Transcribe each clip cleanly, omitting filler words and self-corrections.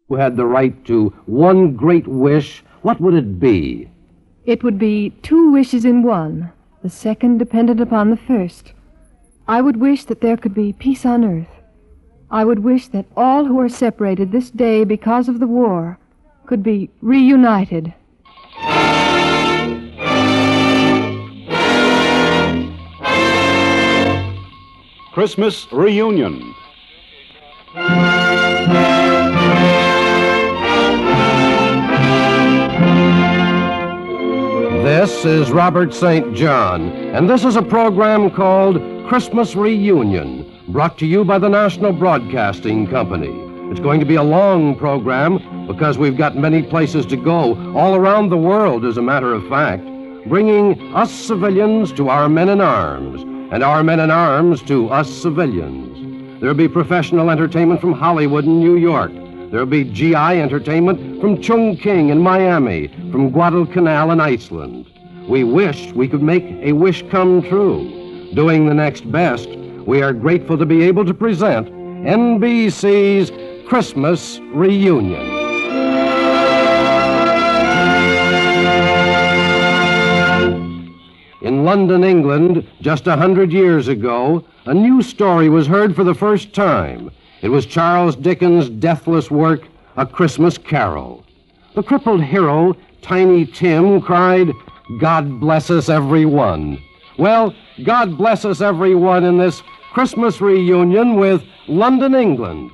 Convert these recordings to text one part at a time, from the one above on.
you had the right to one great wish, what would it be? It would be 2 wishes in one, the second dependent upon the first. I would wish that there could be peace on earth. I would wish that all who are separated this day because of the war could be reunited. Christmas Reunion. This is Robert St. John, and this is a program called Christmas Reunion, brought to you by the National Broadcasting Company. It's going to be a long program because we've got many places to go, all around the world, as a matter of fact, bringing us civilians to our men in arms, and our men in arms to us civilians. There'll be professional entertainment from Hollywood and New York. There'll be GI entertainment from Chongqing in Miami, from Guadalcanal in Iceland. We wish we could make a wish come true. Doing the next best, we are grateful to be able to present NBC's Christmas Reunion. In London, England, just 100 years ago, a new story was heard for the first time. It was Charles Dickens' deathless work, A Christmas Carol. The crippled hero, Tiny Tim, cried, "God bless us, everyone." Well, God bless us, everyone, in this Christmas reunion with London, England.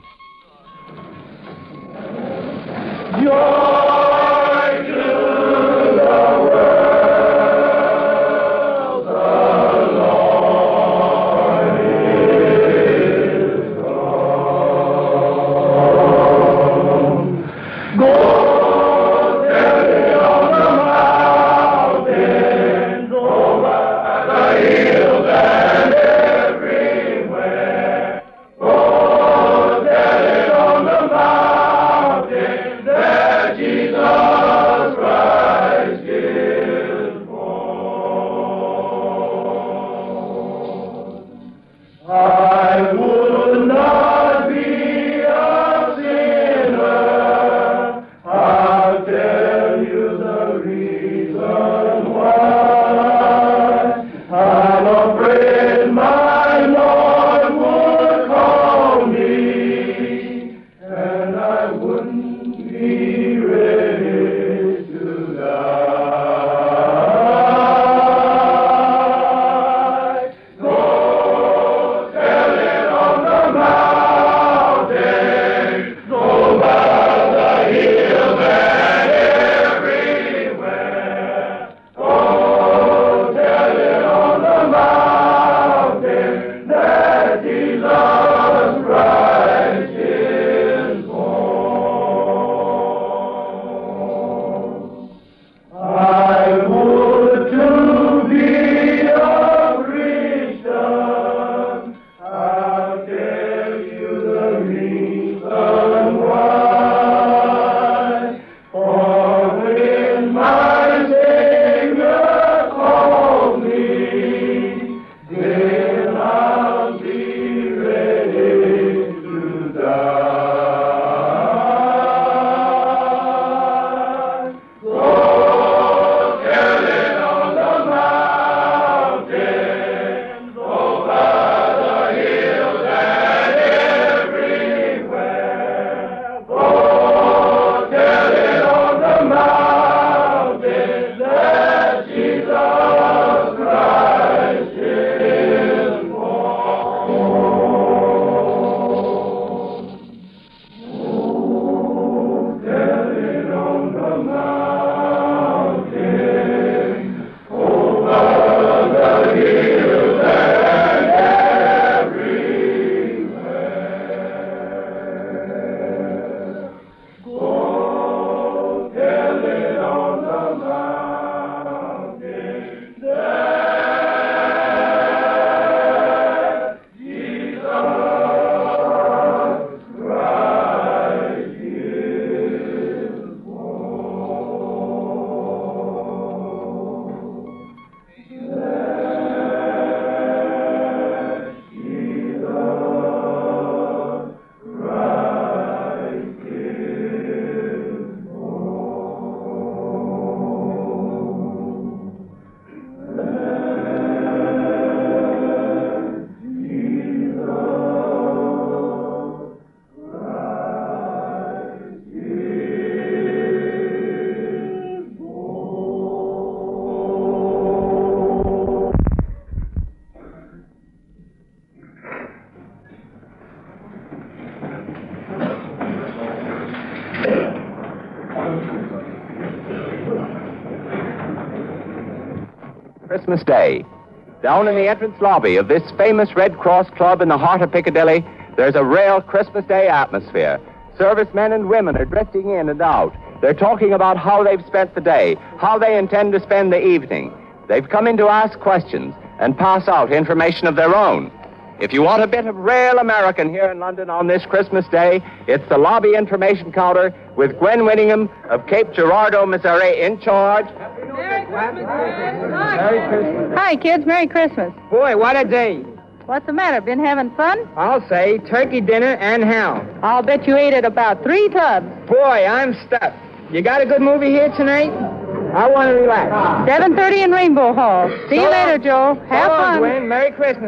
Christmas Day. Down in the entrance lobby of this famous Red Cross Club in the heart of Piccadilly, there's a real Christmas Day atmosphere. Servicemen and women are drifting in and out. They're talking about how they've spent the day, how they intend to spend the evening. They've come in to ask questions and pass out information of their own. If you want a bit of real American here in London on this Christmas Day, it's the lobby information counter with Gwen Winningham of Cape Girardeau, Missouri, in charge. Merry Christmas. Merry Christmas. Hi, kids. Merry Christmas. Boy, what a day. What's the matter? Been having fun? I'll say turkey dinner and ham. I'll bet you ate at about 3 tubs. Boy, I'm stuffed. You got a good movie here tonight? I want to relax. 7:30 in Rainbow Hall. See you later, Joe. Have So long, fun. Gwen. Merry Christmas.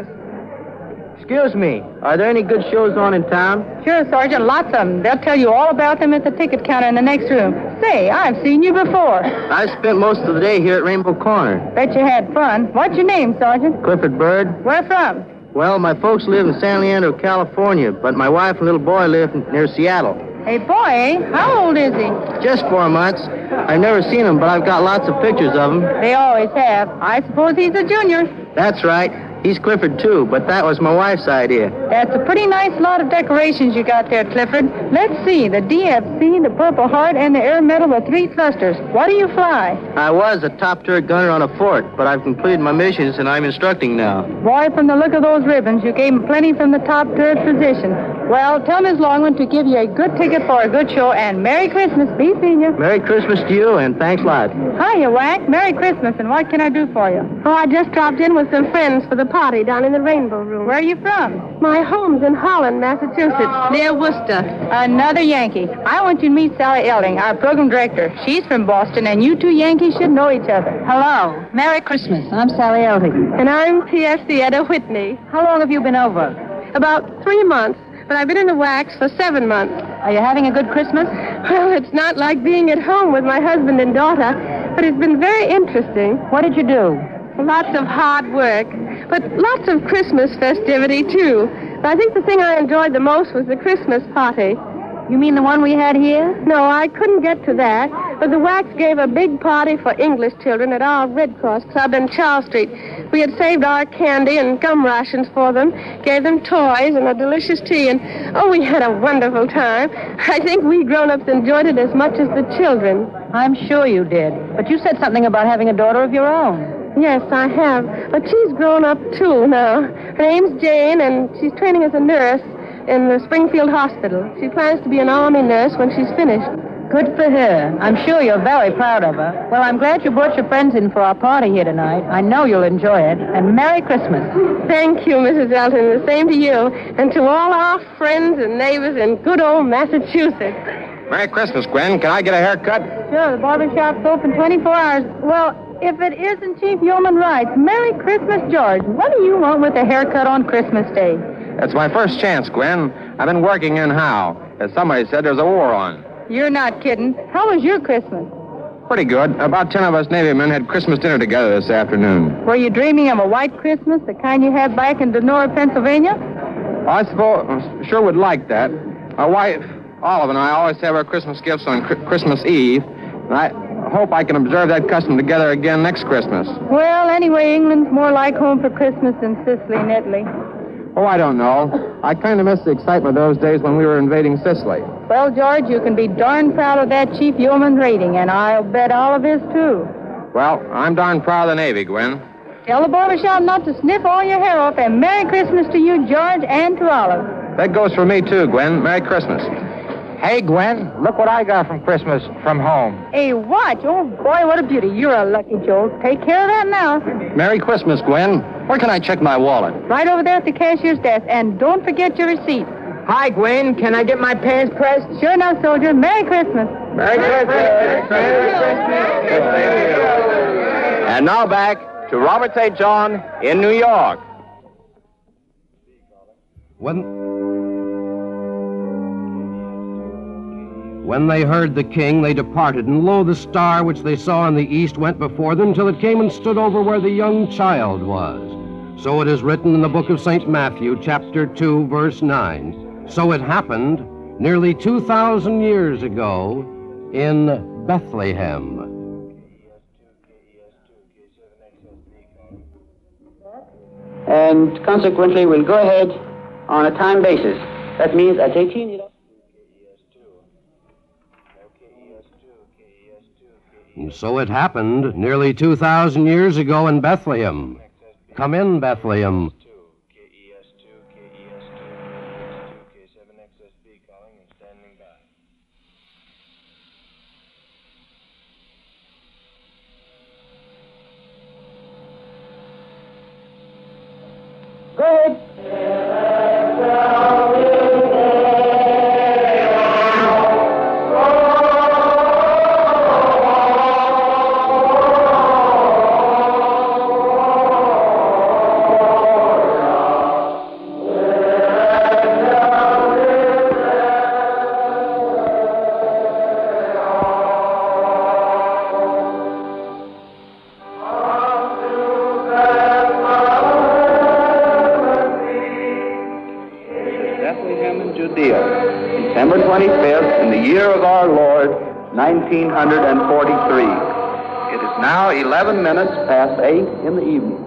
Excuse me, are there any good shows on in town? Sure, Sergeant. Lots of them. They'll tell you all about them at the ticket counter in the next room. Say, I've seen you before. I spent most of the day here at Rainbow Corner. Bet you had fun. What's your name, Sergeant? Clifford Bird. Where from? Well, my folks live in San Leandro, California, but my wife and little boy live near Seattle. A boy, eh? How old is he? Just 4 months. I've never seen him, but I've got lots of pictures of him. They always have. I suppose he's a junior. That's right. He's Clifford, too, but that was my wife's idea. That's a pretty nice lot of decorations you got there, Clifford. Let's see, the DFC, the Purple Heart, and the Air Medal, the 3 thrusters. What do you fly? I was a top turret gunner on a fort, but I've completed my missions and I'm instructing now. Boy, from the look of those ribbons, you gave him plenty from the top turret position. Well, tell Miss Longman to give you a good ticket for a good show, and Merry Christmas. Be seeing you. Merry Christmas to you, and thanks a lot. Hiya, Wack. Merry Christmas, and what can I do for you? Oh, I just dropped in with some friends for the party down in the Rainbow Room. Where are you from? My home's in Holland, Massachusetts, near Worcester. Another Yankee. I want you to meet Sally Elding, our program director. She's from Boston, and you two Yankees should know each other. Hello. Merry Christmas. I'm Sally Elding. And I'm P.S.C. Etta Whitney. How long have you been over? About 3 months, but I've been in the wax for 7 months. Are you having a good Christmas? Well, it's not like being at home with my husband and daughter, but it's been very interesting. What did you do? Lots of hard work, but lots of Christmas festivity, too. But I think the thing I enjoyed the most was the Christmas party. You mean the one we had here? No, I couldn't get to that, but the wax gave a big party for English children at our Red Cross Club in Charles Street. We had saved our candy and gum rations for them, gave them toys and a delicious tea, and, oh, we had a wonderful time. I think we grown-ups enjoyed it as much as the children. I'm sure you did. But you said something about having a daughter of your own. Yes, I have, but she's grown up, too, now. Her name's Jane, and she's training as a nurse in the Springfield Hospital. She plans to be an Army nurse when she's finished. Good for her. I'm sure you're very proud of her. Well, I'm glad you brought your friends in for our party here tonight. I know you'll enjoy it. And Merry Christmas. Thank you, Mrs. Elton. The same to you, and to all our friends and neighbors in good old Massachusetts. Merry Christmas, Gwen. Can I get a haircut? Sure, the barber shop's open 24 hours. Well, if it isn't Chief Yeoman Rice, Merry Christmas, George. What do you want with a haircut on Christmas Day? That's my first chance, Gwen. I've been working in Howe. As somebody said, there's a war on. You're not kidding. How was your Christmas? Pretty good. About 10 of us Navy men had Christmas dinner together this afternoon. Were you dreaming of a white Christmas, the kind you had back in Denora, Pennsylvania? I suppose, sure would like that. My wife, Olive, and I always have our Christmas gifts on Christmas Eve. And I hope I can observe that custom together again next Christmas. Well, anyway, England's more like home for Christmas than Sicily and Italy. Oh, I don't know. I kind of miss the excitement of those days when we were invading Sicily. Well, George, you can be darn proud of that Chief Yeoman's rating, and I'll bet Olive is, too. Well, I'm darn proud of the Navy, Gwen. Tell the barbershop not to snip all your hair off, and Merry Christmas to you, George, and to Olive. That goes for me, too, Gwen. Merry Christmas. Hey, Gwen, look what I got from Christmas from home. A watch? Oh, boy, what a beauty. You're a lucky Joe. Take care of that now. Merry Christmas, Gwen. Where can I check my wallet? Right over there at the cashier's desk, and don't forget your receipt. Hi, Gwen, can I get my pants pressed? Sure enough, soldier. Merry Christmas. Merry Christmas. And now back to Robert St. John in New York. When they heard the king, they departed, and lo, the star which they saw in the east went before them till it came and stood over where the young child was. So it is written in the book of St. Matthew, chapter 2, verse 9. So it happened nearly 2,000 years ago in Bethlehem. and consequently we'll go ahead on a time basis. That means at 18... And so it happened nearly 2,000 years ago in Bethlehem. Come in, Bethlehem. Go ahead. December 25th, in the year of our Lord, 1943. It is now 11 minutes past 8 in the evening.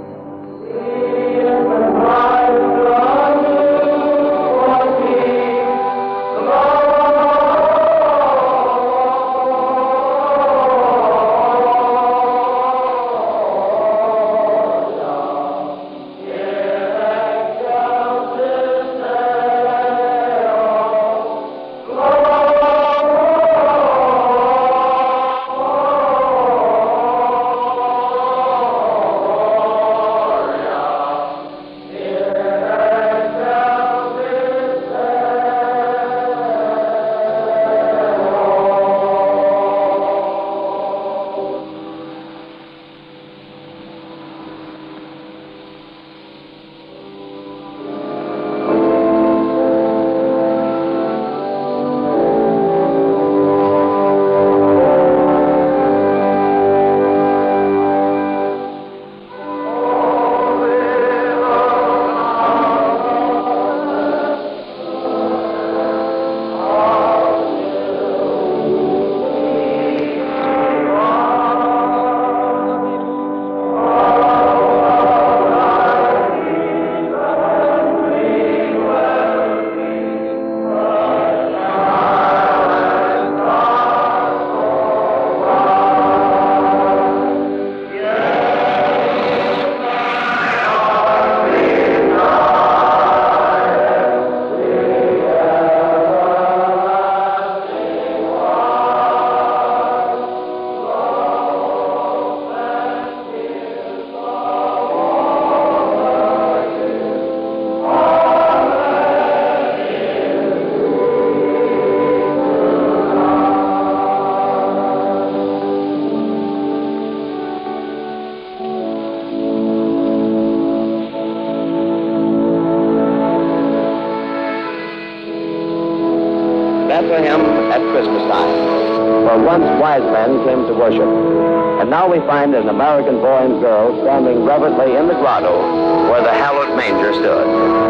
Bethlehem at Christmas time, where once wise men came to worship. And now we find an American boy and girl standing reverently in the grotto where the hallowed manger stood.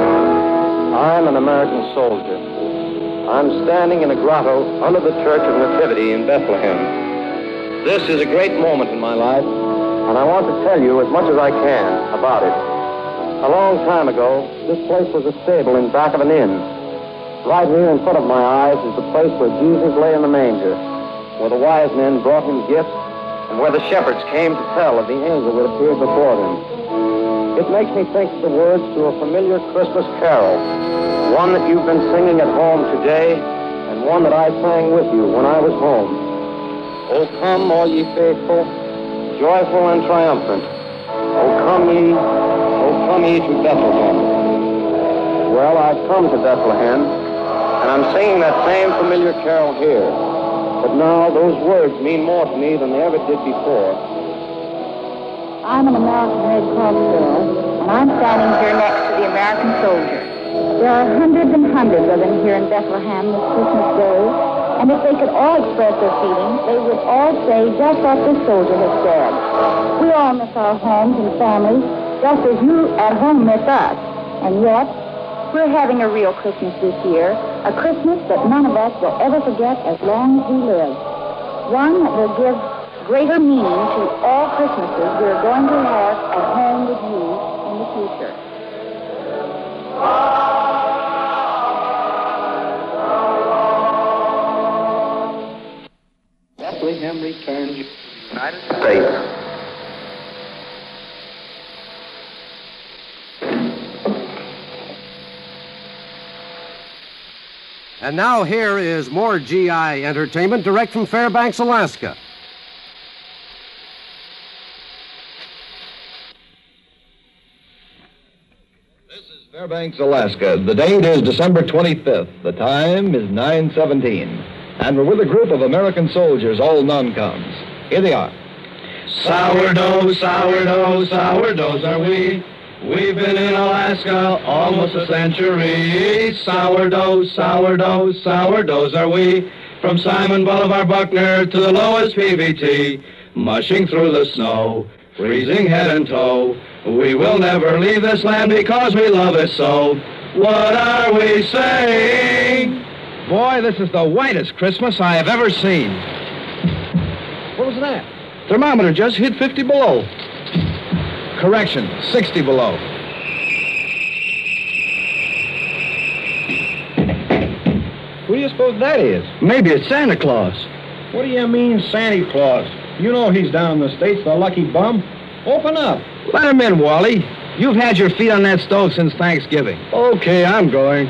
I'm an American soldier. I'm standing in a grotto under the Church of Nativity in Bethlehem. This is a great moment in my life, and I want to tell you as much as I can about it. A long time ago, this place was a stable in back of an inn. Right here in front of my eyes is the place where Jesus lay in the manger, where the wise men brought him gifts, and where the shepherds came to tell of the angel that appeared before them. It makes me think of the words to a familiar Christmas carol, one that you've been singing at home today, and one that I sang with you when I was home. O come, all ye faithful, joyful and triumphant. O come ye to Bethlehem. Well, I've come to Bethlehem, and I'm singing that same familiar carol here. But now those words mean more to me than they ever did before. I'm an American Red Cross girl, and I'm standing here next to the American soldier. There are hundreds and hundreds of them here in Bethlehem this Christmas Day, and if they could all express their feelings, they would all say just what this soldier has said. We all miss our homes and families, just as you at home miss us. And yet, we're having a real Christmas this year, a Christmas that none of us will ever forget as long as we live. One that will give greater meaning to all Christmases we're going to have at home with you in the future. him return you to the United States. And now here is more GI entertainment direct from Fairbanks, Alaska. This is Fairbanks, Alaska. The date is December 25th. The time is 9:17. And we're with a group of American soldiers, all non-coms. Here they are. Sourdough, sourdough, sourdoughs are we. We've been in Alaska almost a century. Sourdough, sourdough, sourdoughs are we. From Simon Bolivar Buckner to the lowest PVT. Mushing through the snow, freezing head and toe. We will never leave this land because we love it so. What are we saying? Boy, this is the whitest Christmas I have ever seen. What was that? Thermometer just hit 50 below. Correction, 60 below. Who do you suppose that is? Maybe it's Santa Claus. What do you mean, Santa Claus? You know he's down in the States, the lucky bum. Open up. Let him in, Wally. You've had your feet on that stove since Thanksgiving. Okay, I'm going.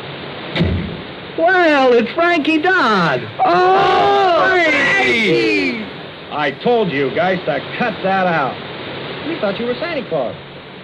Well, it's Frankie Dodd. Oh, Frankie! I told you guys to cut that out. We thought you were Santa Claus.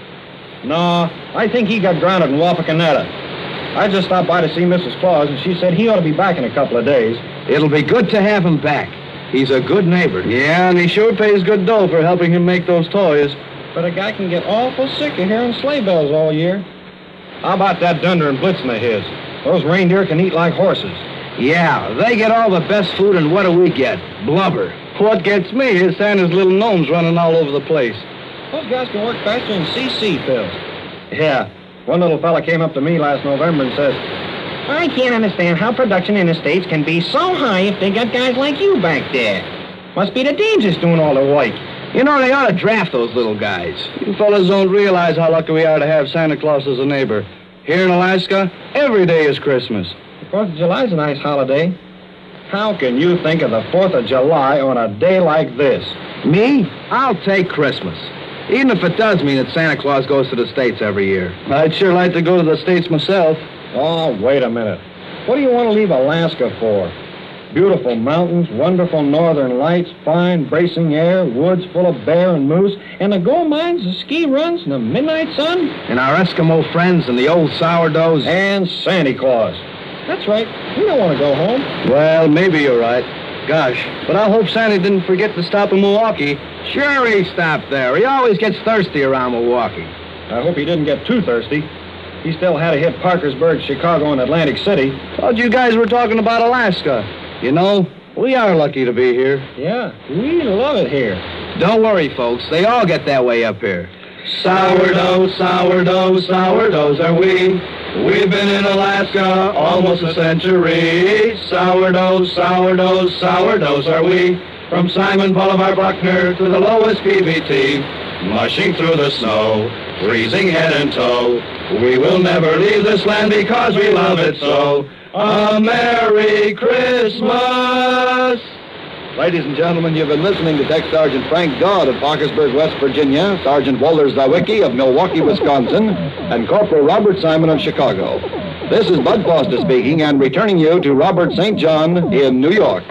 No, I think he got grounded in Wapakoneta. I just stopped by to see Mrs. Claus, and she said he ought to be back in a couple of days. It'll be good to have him back. He's a good neighbor. Yeah, and he sure pays good dough for helping him make those toys. But a guy can get awful sick of hearing sleigh bells all year. How about that Dunder and Blitzen of his? Those reindeer can eat like horses. Yeah, they get all the best food, and what do we get? Blubber. What gets me is Santa's little gnomes running all over the place. Those guys can work faster than CC pills. Yeah. One little fella came up to me last November and says, I can't understand how production in the States can be so high if they got guys like you back there. Must be the Dangers doing all the work. you know, they ought to draft those little guys. You fellas don't realize how lucky we are to have Santa Claus as a neighbor. Here in Alaska, every day is Christmas. The 4th of July is a nice holiday. How can you think of the 4th of July on a day like this? Me? I'll take Christmas. Even if it does mean that Santa Claus goes to the States every year. I'd sure like to go to the States myself. Oh, wait a minute. What do you want to leave Alaska for? Beautiful mountains, wonderful northern lights, fine bracing air, woods full of bear and moose, and the gold mines, the ski runs, and the midnight sun? And our Eskimo friends and the old sourdoughs. And Santa Claus. That's right. We don't want to go home. Well, maybe you're right. Gosh, but I hope Santa didn't forget to stop in Milwaukee. Sure he stopped there. He always gets thirsty around Milwaukee. I hope he didn't get too thirsty. He still had to hit Parkersburg, Chicago, and Atlantic City. Thought you guys were talking about Alaska. You know, we are lucky to be here. Yeah, we love it here. Don't worry, folks. They all get that way up here. Sourdough, sourdough, sourdoughs are we. We've been in Alaska almost a century. Sourdough, sourdough, sourdoughs are we. From Simon Bolivar Buckner to the lowest PVT. Mushing through the snow, freezing head and toe. We will never leave this land because we love it so. A Merry Christmas! Ladies and gentlemen, you've been listening to Tech Sergeant Frank Dodd of Parkersburg, West Virginia, Sergeant Walter Zawicki of Milwaukee, Wisconsin, and Corporal Robert Simon of Chicago. This is Bud Foster speaking and returning you to Robert St. John in New York.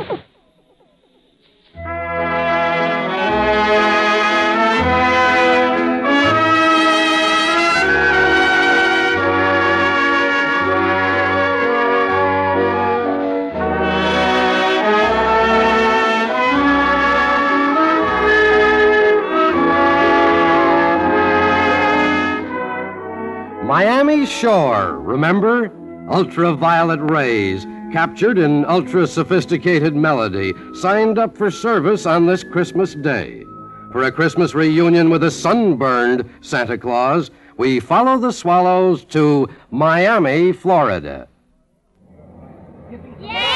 Miami Shore, remember? Ultraviolet rays, captured in ultra-sophisticated melody, signed up for service on this Christmas day. For a Christmas reunion with a sunburned Santa Claus, we follow the Swallows to Miami, Florida. Yay!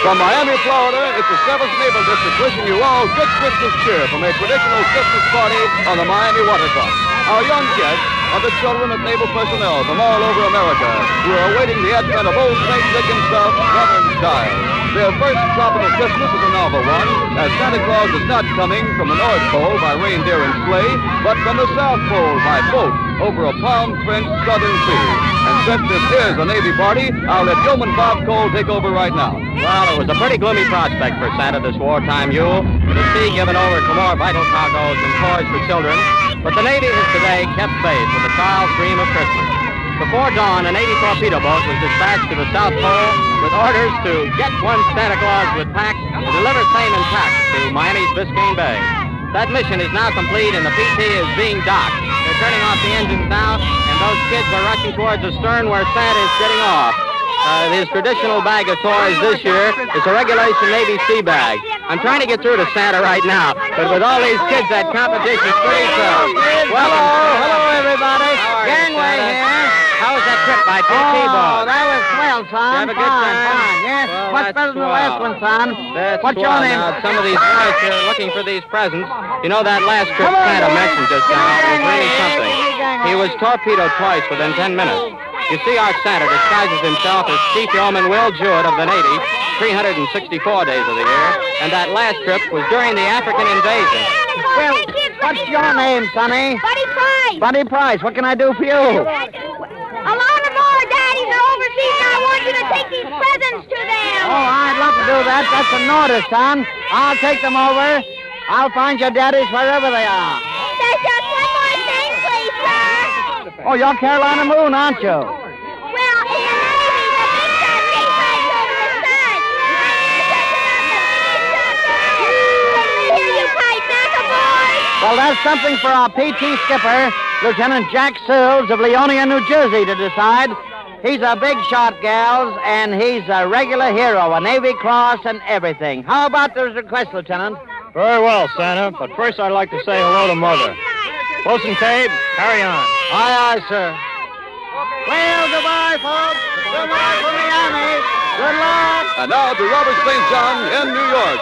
From Miami, Florida, it's the 7th Naval District wishing you all good Christmas cheer from a traditional Christmas party on the Miami waterfront. Our young guests are the children of naval personnel from all over America who are awaiting the advent of old St. Nick himself, Southern style. Their first tropical Christmas is a novel one, as Santa Claus is not coming from the North Pole by reindeer and sleigh, but from the South Pole by boat over a palm-fringed southern sea. And since this is a Navy party, I'll let Yeoman Bob Cole take over right now. Well, it was a pretty gloomy prospect for Santa this wartime, Yule, with the sea given over to more vital cargoes and toys for children. But the Navy has today kept faith with the child's dream of Christmas. Before dawn, an 80 torpedo boat was dispatched to the South Pole with orders to get one Santa Claus with pack and deliver same intact to Miami's Biscayne Bay. That mission is now complete and the PT is being docked. They're turning off the engines now, and those kids are rushing towards the stern where Santa is getting off. His traditional bag of toys this year is a regulation Navy sea bag. I'm trying to get through to Santa right now, but with all these kids, that competition's pretty tough. Well, hello, everybody. Gangway here. How was that trip by PT boat? That was swell, son. You have a good time? Fine, yes. Well, much better than the last one, son. What's swell. your name? Now, some of these boys are looking for these presents. You know, that last trip Santa mentioned just now was really something. He was torpedoed twice within 10 minutes. You see, our Santa disguises himself as Chief Yeoman Will Jewett of the Navy 364 days of the year, and that last trip was during the African invasion. Well, what's your name, Sonny? Buddy Price. Buddy Price. What can I do for you? A lot of more daddies are overseas, and I want you to take these presents to them. Oh, I'd love to do that. That's an order, son. I'll take them over. I'll find your daddies wherever they are. There's just one more thing, please, sir. Oh, you're Carolina Moon, aren't you? Well, in the Navy, the big shot gate hides over the side. Let me hear you pipe back aboard. Well, that's something for our PT skipper, Lieutenant Jack Sills of Leonia, New Jersey, to decide. He's a big shot, gals, and he's a regular hero, a Navy Cross and everything. How about those requests, Lieutenant? Very well, Santa, but first I'd like to say hello to Mother. Wilson Cabe, carry on. Aye, aye, sir. Well, goodbye, folks. Goodbye from Miami. Good luck. And now to Robert St. John in New York.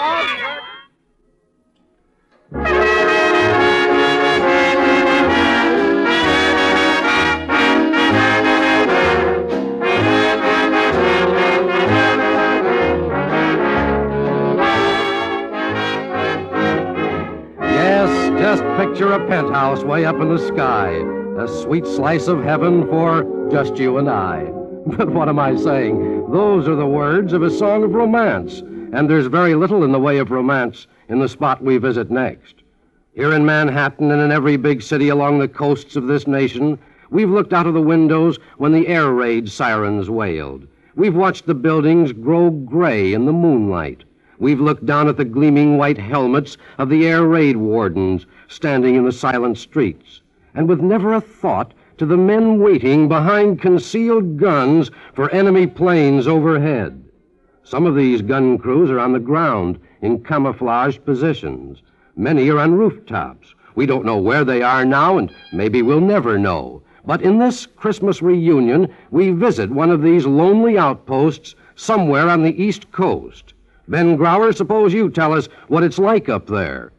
Just picture a penthouse way up in the sky. A sweet slice of heaven for just you and I. But what am I saying? Those are the words of a song of romance. And there's very little in the way of romance in the spot we visit next. Here in Manhattan and in every big city along the coasts of this nation, we've looked out of the windows when the air raid sirens wailed. We've watched the buildings grow gray in the moonlight. We've looked down at the gleaming white helmets of the air raid wardens standing in the silent streets, and with never a thought to the men waiting behind concealed guns for enemy planes overhead. Some of these gun crews are on the ground in camouflaged positions. Many are on rooftops. We don't know where they are now, and maybe we'll never know. But in this Christmas reunion, we visit one of these lonely outposts somewhere on the East Coast. Ben Grauer, suppose you tell us what it's like up there.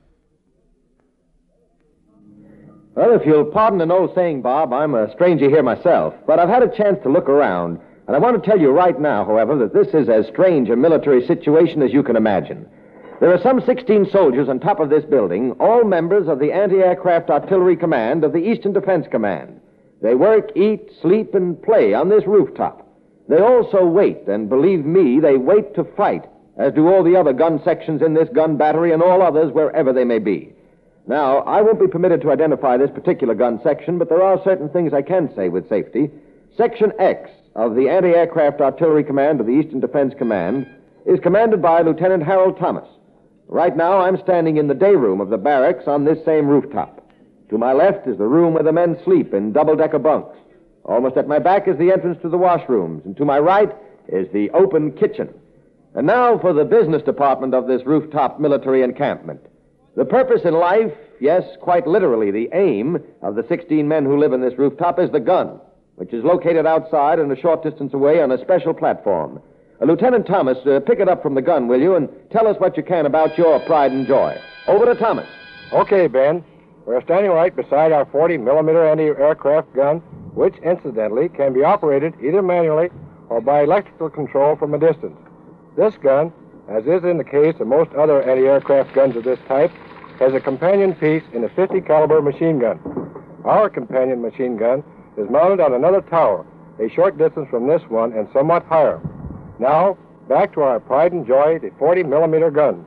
Well, if you'll pardon an old saying, Bob, I'm a stranger here myself, but I've had a chance to look around, and I want to tell you right now, however, that this is as strange a military situation as you can imagine. There are some 16 soldiers on top of this building, all members of the Anti-Aircraft Artillery Command of the Eastern Defense Command. They work, eat, sleep, and play on this rooftop. They also wait, and believe me, they wait to fight, as do all the other gun sections in this gun battery and all others wherever they may be. Now, I won't be permitted to identify this particular gun section, but there are certain things I can say with safety. Section X of the Anti-Aircraft Artillery Command of the Eastern Defense Command is commanded by Lieutenant Harold Thomas. Right now, I'm standing in the day room of the barracks on this same rooftop. To my left is the room where the men sleep in double-decker bunks. Almost at my back is the entrance to the washrooms, and to my right is the open kitchen. And now for the business department of this rooftop military encampment. The purpose in life, yes, quite literally, the aim of the 16 men who live in this rooftop is the gun, which is located outside and a short distance away on a special platform. Lieutenant Thomas, pick it up from the gun, will you, and tell us what you can about your pride and joy. Over to Thomas. Okay, Ben. We're standing right beside our 40-millimeter anti-aircraft gun, which, incidentally, can be operated either manually or by electrical control from a distance. This gun, as is in the case of most other anti-aircraft guns of this type, has a companion piece in a 50-caliber machine gun. Our companion machine gun is mounted on another tower, a short distance from this one and somewhat higher. Now, back to our pride and joy, the 40-millimeter gun.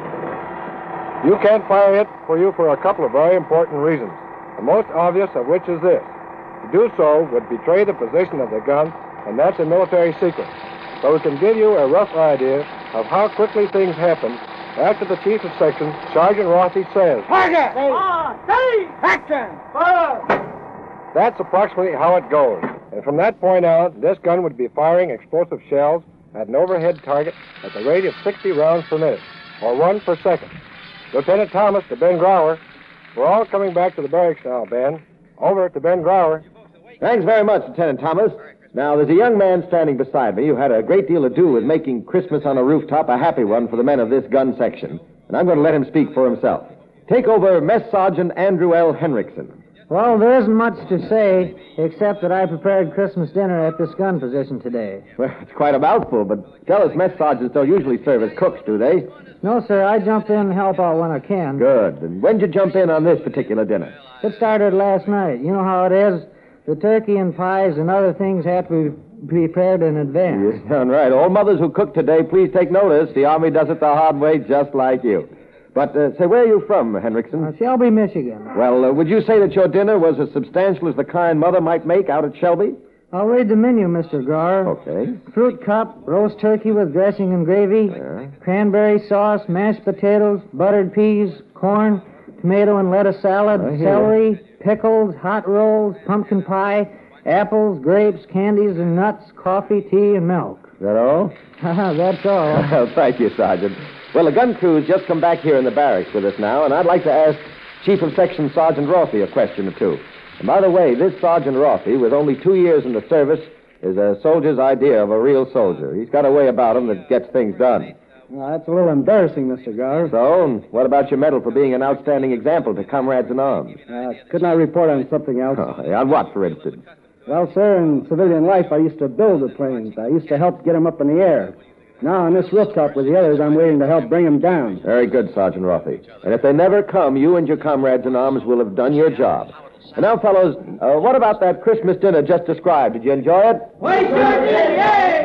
You can't fire it for a couple of very important reasons, the most obvious of which is this. To do so would betray the position of the gun, and that's a military secret. But we can give you a rough idea of how quickly things happen after the Chief of Section, Sergeant Rothy, says, Target! Steady! Action! Fire! That's approximately how it goes. And from that point on, this gun would be firing explosive shells at an overhead target at the rate of 60 rounds per minute, or 1 per second. Lieutenant Thomas to Ben Grauer. We're all coming back to the barracks now, Ben. Over to Ben Grauer. Thanks very much, Lieutenant Thomas. Now, there's a young man standing beside me who had a great deal to do with making Christmas on a rooftop a happy one for the men of this gun section. And I'm going to let him speak for himself. Take over Mess Sergeant Andrew L. Henriksen. Well, there isn't much to say, except that I prepared Christmas dinner at this gun position today. Well, it's quite a mouthful, but tell us, mess sergeants don't usually serve as cooks, do they? No, sir. I jump in and help out when I can. Good. And when'd you jump in on this particular dinner? It started last night. You know how it is? The turkey and pies and other things have to be prepared in advance. Yes, all right. All mothers who cook today, please take notice. The Army does it the hard way, just like you. But, say, where are you from, Henriksen? Shelby, Michigan. Well, would you say that your dinner was as substantial as the kind mother might make out at Shelby? I'll read the menu, Mr. Grauer. Okay. Fruit cup, roast turkey with dressing and gravy, cranberry sauce, mashed potatoes, buttered peas, corn, tomato and lettuce salad, celery, pickles, hot rolls, pumpkin pie, apples, grapes, candies and nuts, coffee, tea, and milk. Is that all? That's all. Thank you, Sergeant. Well, the gun crew's just come back here in the barracks with us now, and I'd like to ask Chief of Section Sergeant Rothy a question or two. And by the way, this Sergeant Rothy, with only 2 years in the service, is a soldier's idea of a real soldier. He's got a way about him that gets things done. Well, that's a little embarrassing, Mr. Grauer. So, and what about your medal for being an outstanding example to comrades in arms? Couldn't I report on something else? On what, for instance? Well, sir, in civilian life, I used to build the planes. I used to help get them up in the air. Now, on this rooftop with the others, I'm waiting to help bring them down. Very good, Sergeant Rothy. And if they never come, you and your comrades in arms will have done your job. And now, fellows, what about that Christmas dinner just described? Did you enjoy it? We sure did,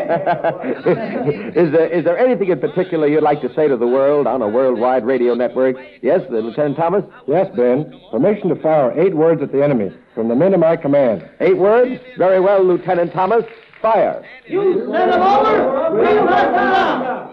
yay! Is there anything in particular you'd like to say to the world on a worldwide radio network? Yes, Lieutenant Thomas? Yes, Ben. Permission to fire 8 words at the enemy from the men of my command. 8 words? Very well, Lieutenant Thomas. Fire. You send them over, we'll let them down.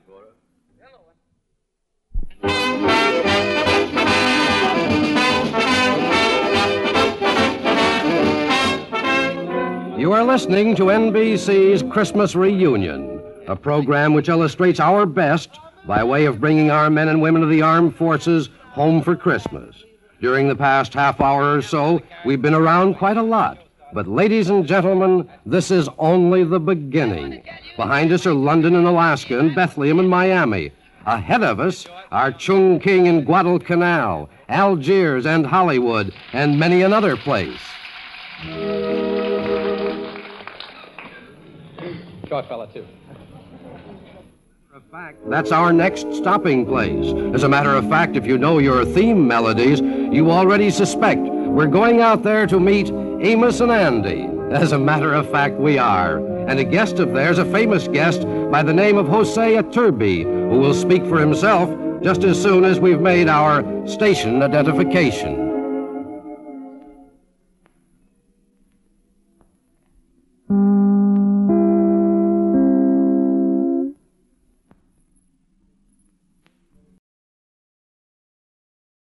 You are listening to NBC's Christmas Reunion, a program which illustrates our best by way of bringing our men and women of the armed forces home for Christmas. During the past half hour or so, we've been around quite a lot. But, ladies and gentlemen, this is only the beginning. Behind us are London and Alaska and Bethlehem and Miami. Ahead of us are Chungking and Guadalcanal, Algiers and Hollywood, and many another place. Short fella, too. That's our next stopping place. As a matter of fact, if you know your theme melodies, you already suspect we're going out there to meet Amos and Andy. As a matter of fact, we are. And a guest of theirs, a famous guest by the name of Jose Iturbi, who will speak for himself just as soon as we've made our station identification.